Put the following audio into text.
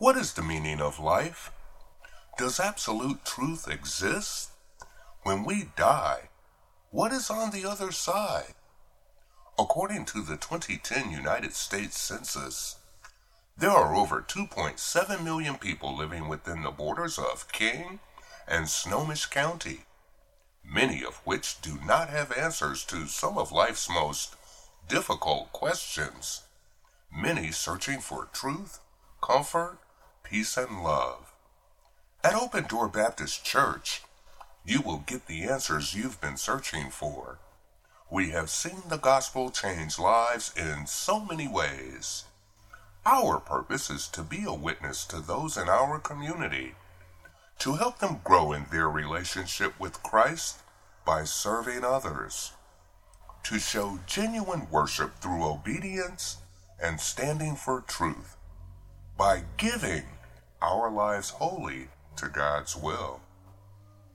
What is the meaning of life? Does absolute truth exist? When we die, what is on the other side? According to the 2010 United States Census, there are over 2.7 million people living within the borders of King and Snohomish County, many of which do not have answers to some of life's most difficult questions, many searching for truth, comfort, peace, and love. At Open Door Baptist Church, you will get the answers you've been searching for. We have seen the gospel change lives in so many ways. Our purpose is to be a witness to those in our community, to help them grow in their relationship with Christ by serving others, to show genuine worship through obedience and standing for truth, by giving our lives wholly to God's will.